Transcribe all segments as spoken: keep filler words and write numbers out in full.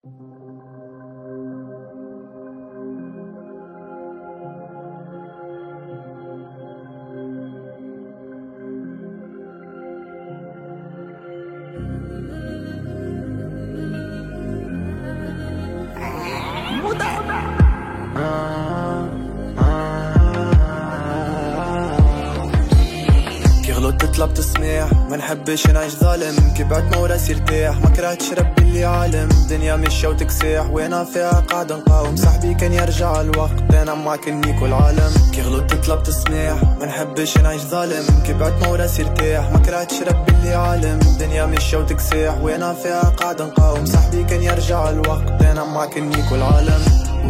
كي غلطت تطلب تسميح، ما نحبش نعيش ظالم، كي بعت ما وراسي ارتاح، ما كرهتش ربي اللي عالم، دنيا مشيا وتكسيح وانا فيها قاعد نقاوم، صاحبي كان يرجع الوقت انا معاك نيكو العالم. كي غلطت تطلب تسميح، ما نحبش نعيش ظالم، كي بعت ما وراسي ارتاح، ما كرهتش ربي اللي عالم، دنيا مشيا وتكسيح وانا فيها قاعد نقاوم، صاحبي كان يرجع الوقت انا معاك نيكو العالم.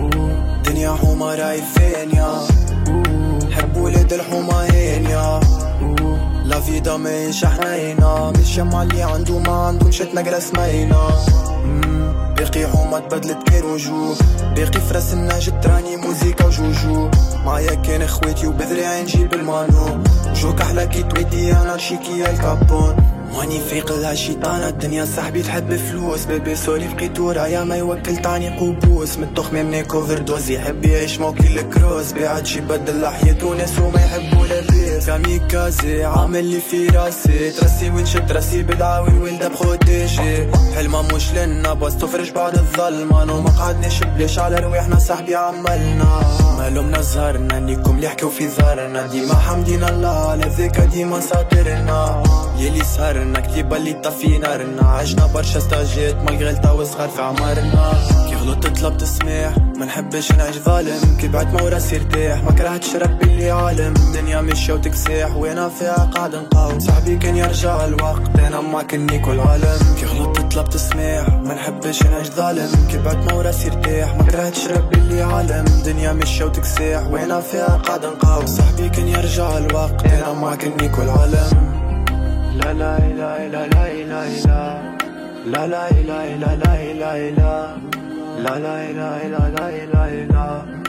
دنيا حومة راي فين يا حب ولاد الحومة هين يا لا فيدا ماهيش حنينة، مش مع اللي عنده ما عنده مشات نقرا سمينا. باقي حومة تبدلت كير وجوه، باقي فرس النهج تراني موزيكا وجوجو، معايا كان اخواتي وبذريعي نجيب المانو، جوك احلى كي تويتي انا شيكي الكابون، ماني فيق لها شيطانة الدنيا صاحبي تحب فلوس، بيبي سوري بقيت ورايا ما يوكل تاني قبوس، من التخمة من اوفر دوز يحب يعيش موكل الكروس، بيعدش يبدل لحيته ناس وما يحبوا لبيس، كاميكازي عامل لي في راسي، ترسي ونشد راسي بدعاوي الولدة بخوتيشي، حلمة مش لنا بس تفرج بعد الظلمة، نو ما قعدناش بليش على رواحنا صاحبي عملنا، مالومنا زهرنا نيكم اللي حكوا في ظهرنا، ديما حمدينا الله على ذيك ديما ساطرنا، يلي سهرنا كتيبة اللي طفي نارنا، عشنا برشا ستاجات مالغي غلطة وصغار في عمرنا. كي غلطت تطلب تسميح، ما نحبش نعيش ظالم، كي بعت ما وراسي ارتاح، ما كرهتش ربي اللي عالم، دنيا مشيا وتكسيح وانا فيها قاعد نقاوم، صاحبي كان يرجع الوقت انا معاك نيكو العالم. كي غلطت تطلب تسميح، ما نحبش نعيش ظالم، كي بعت ما وراسي ارتاح، ما كرهتش ربي اللي عالم، دنيا مشيا وتكسيح وانا فيها قاعد نقاوم، صاحبي كان يرجع الوقت انا معاك نيكو العالم. لا لا لا لا لا لا لا لا لا لا لا لا لا لا لا لا لا لا لا